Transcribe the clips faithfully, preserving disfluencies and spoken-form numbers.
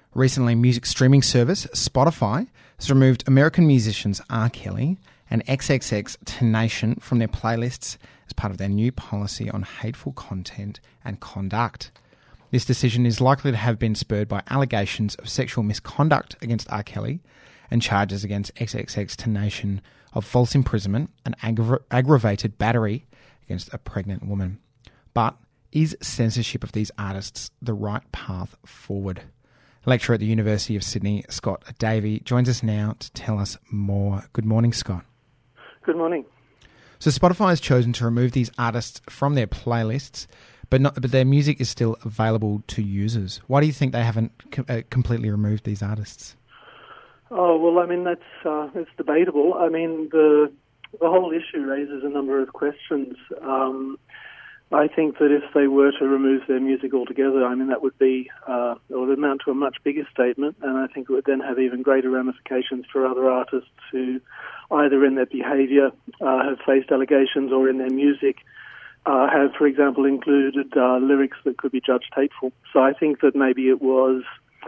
Recently, music streaming service Spotify has removed American musicians R. Kelly and triple X Tenation from their playlists as part of their new policy on hateful content and conduct. This decision is likely to have been spurred by allegations of sexual misconduct against R. Kelly and charges against triple X Tenation of false imprisonment and aggra- aggravated battery against a pregnant woman. But is censorship of these artists the right path forward? Lecturer at the University of Sydney, Scott Davey, joins us now to tell us more. Good morning, Scott. Good morning. So Spotify has chosen to remove these artists from their playlists, but not, but their music is still available to users. Why do you think they haven't com- uh, completely removed these artists? Oh, well, I mean, that's uh, it's debatable. I mean, the the whole issue raises a number of questions. Um, I think that if they were to remove their music altogether, I mean, that would be, uh, it would amount to a much bigger statement, and I think it would then have even greater ramifications for other artists who, either in their behaviour, uh, have faced allegations, or in their music, uh, have, for example, included uh, lyrics that could be judged hateful. So I think that maybe it was,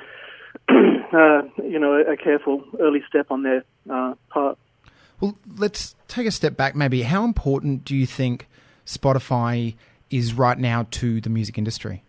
uh, you know, a, a careful early step on their uh, part. Well, let's take a step back maybe. How important do you think Spotify is right now to the music industry?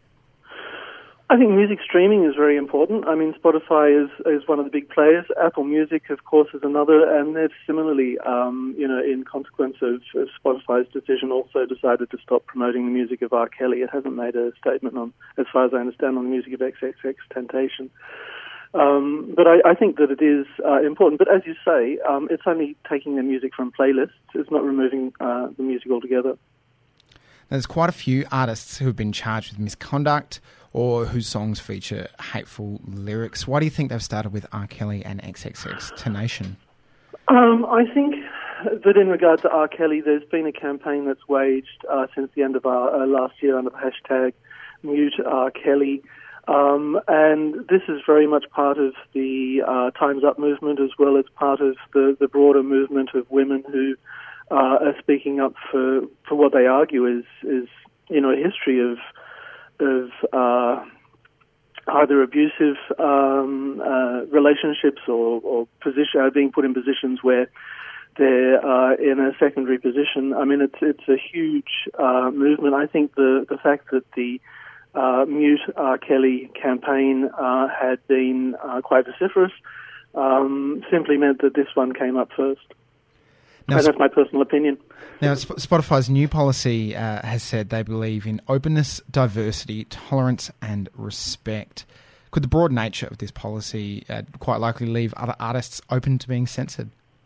I think music streaming is very important. I mean, Spotify is, is one of the big players. Apple Music, of course, is another, and they've similarly, um, you know, in consequence of, of Spotify's decision, also decided to stop promoting the music of R. Kelly. It hasn't made a statement on, as far as I understand, on the music of triple X Tentation. Um, but I, I think that it is uh, important. But as you say, um, it's only taking the music from playlists. It's not removing uh, the music altogether. There's quite a few artists who have been charged with misconduct or whose songs feature hateful lyrics. Why do you think they've started with R. Kelly and triple X Tenation? Um, I think that in regard to R. Kelly, there's been a campaign that's waged uh, since the end of our, uh, last year under the hashtag Mute R. Kelly. Um, and this is very much part of the uh, Time's Up movement, as well as part of the, the broader movement of women who uh, are speaking up for, for what they argue is, is you know, a history of of uh, either abusive um, uh, relationships or, or position, uh, being put in positions where they're uh, in a secondary position. I mean, it's it's a huge uh, movement. I think the, the fact that the uh, Mute R. Kelly campaign uh, had been uh, quite vociferous um, simply meant that this one came up first. Now, and that's my personal opinion. Now, Spotify's new policy uh, has said they believe in openness, diversity, tolerance and respect. Could the broad nature of this policy uh, quite likely leave other artists open to being censored?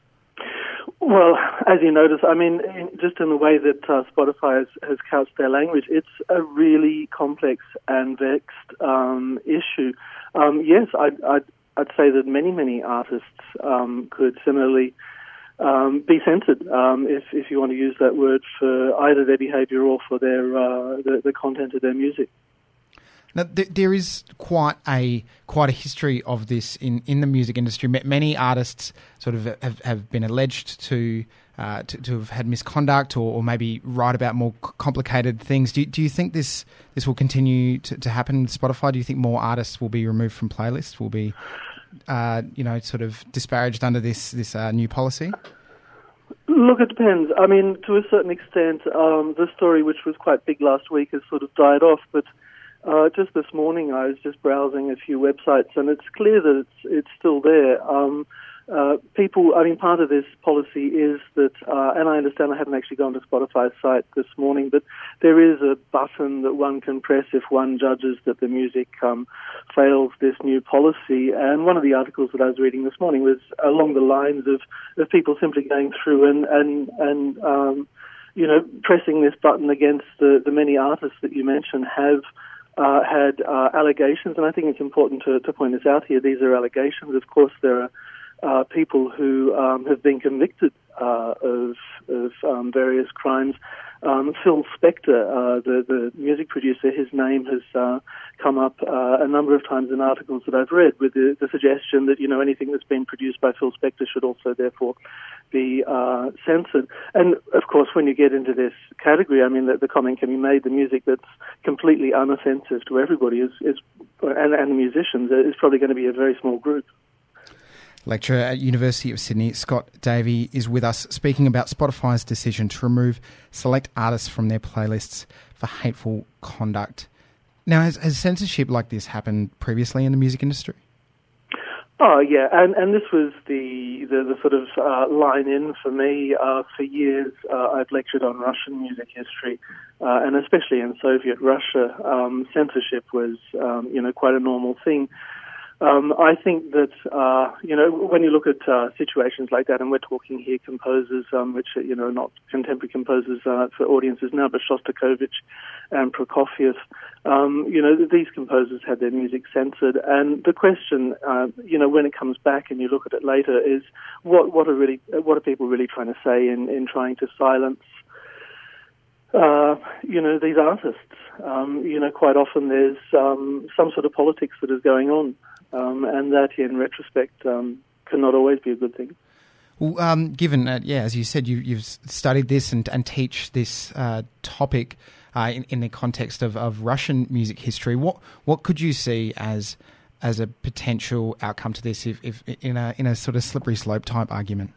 Well, as you notice, I mean, in, just in the way that uh, Spotify has, has couched their language, it's a really complex and vexed um, issue. Um, yes, I'd, I'd, I'd say that many, many artists um, could similarly Um, be censored, um, if if you want to use that word, for either their behaviour or for their uh, the, the content of their music. Now, th- there is quite a quite a history of this in, in the music industry. M- many artists sort of have, have been alleged to, uh, to to have had misconduct or, or maybe write about more c- complicated things. Do you, do you think this this will continue to, to happen with Spotify? Do you think more artists will be removed from playlists? Will be Uh, you know, sort of disparaged under this this uh, new policy? Look, it depends. I mean, to a certain extent, um, the story, which was quite big last week, has sort of died off. But uh, just this morning, I was just browsing a few websites, and it's clear that it's it's still there. Um, uh, people, I mean, part of this policy is that, uh, and I understand I haven't actually gone to Spotify's site this morning, but there is a button that one can press if one judges that the music um, fails this new policy. And one of the articles that I was reading this morning was along the lines of, of people simply going through and, and, and um, you know, pressing this button against the, the many artists that you mentioned have uh, had uh, allegations. And I think it's important to, to point this out here. These are allegations. Of course, there are Uh, people who um, have been convicted uh, of, of um, various crimes. Um, Phil Spector, uh, the, the music producer, his name has uh, come up uh, a number of times in articles that I've read with the, the suggestion that, you know, anything that's been produced by Phil Spector should also therefore be uh, censored. And, of course, when you get into this category, I mean, the, the comment can be made, the music that's completely unoffensive to everybody is, is and, and the musicians is probably going to be a very small group. Lecturer at University of Sydney, Scott Davey, is with us speaking about Spotify's decision to remove select artists from their playlists for hateful conduct. Now, has, has censorship like this happened previously in the music industry? Oh, yeah, and, and this was the, the, the sort of uh, line in for me. Uh, for years, uh, I've lectured on Russian music history, uh, and especially in Soviet Russia, um, censorship was, um, you know, quite a normal thing. Um, I think that, uh, you know, when you look at uh, situations like that, and we're talking here composers, um, which are, you know, not contemporary composers uh, for audiences now, but Shostakovich and Prokofiev, um, you know, these composers had their music censored. And the question, uh, you know, when it comes back and you look at it later is what, what are really, what are people really trying to say in, in trying to silence Uh, you know, these artists? Um, you know, quite often there's um, some sort of politics that is going on, um, and that, in retrospect, um, cannot always be a good thing. Well, um, given that, yeah, as you said, you, you've studied this and, and teach this uh, topic uh, in, in the context of, of Russian music history, what what could you see as as a potential outcome to this, if, if in a in a sort of slippery slope type argument?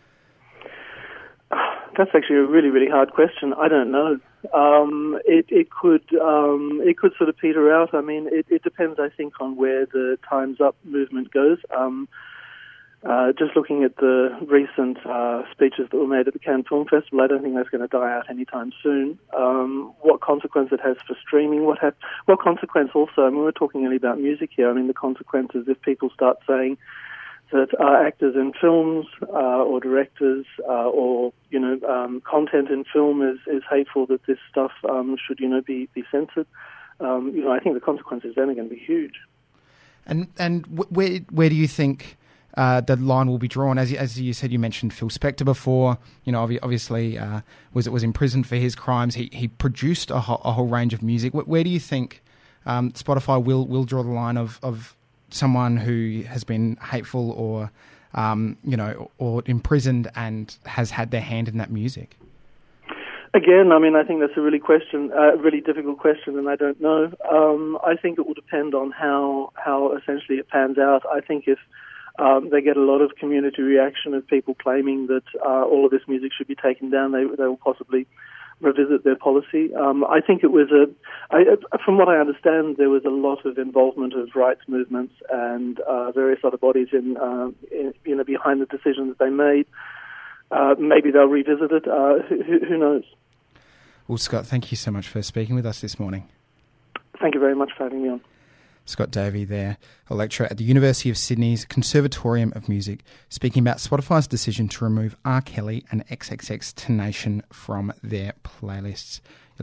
That's actually a really, really hard question. I don't know. Um, it, it could um, it could sort of peter out. I mean, it, it depends, I think, on where the Time's Up movement goes. Um, uh, just looking at the recent uh, speeches that were made at the Cannes Film Festival, I don't think that's going to die out anytime soon. Um, what consequence it has for streaming? What have, what consequence also? I mean, we're talking only about music here. I mean, the consequences if people start saying that uh, actors in films uh, or directors uh, or, you know, um, content in film is, is hateful, that this stuff um, should, you know, be, be censored. Um, you know, I think the consequences then are going to be huge. And and where where do you think uh, the line will be drawn? As you, as you said, you mentioned Phil Spector before. You know, obviously uh, was was imprisoned for his crimes. He he produced a whole, a whole range of music. Where do you think um, Spotify will will draw the line of of someone who has been hateful or, um, you know, or imprisoned and has had their hand in that music? Again, I mean, I think that's a really question, a uh, really difficult question, and I don't know. Um, I think it will depend on how how essentially it pans out. I think if um, they get a lot of community reaction of people claiming that uh, all of this music should be taken down, they they will possibly revisit their policy. Um, I think it was a, I, from what I understand, there was a lot of involvement of rights movements and uh, various other bodies in, uh, in, you know, behind the decision that they made. Uh, maybe they'll revisit it. Uh, who, who knows? Well, Scott, thank you so much for speaking with us this morning. Thank you very much for having me on. Scott Davey there, a lecturer at the University of Sydney's Conservatorium of Music, speaking about Spotify's decision to remove R. Kelly and X X X Tenacion from their playlists.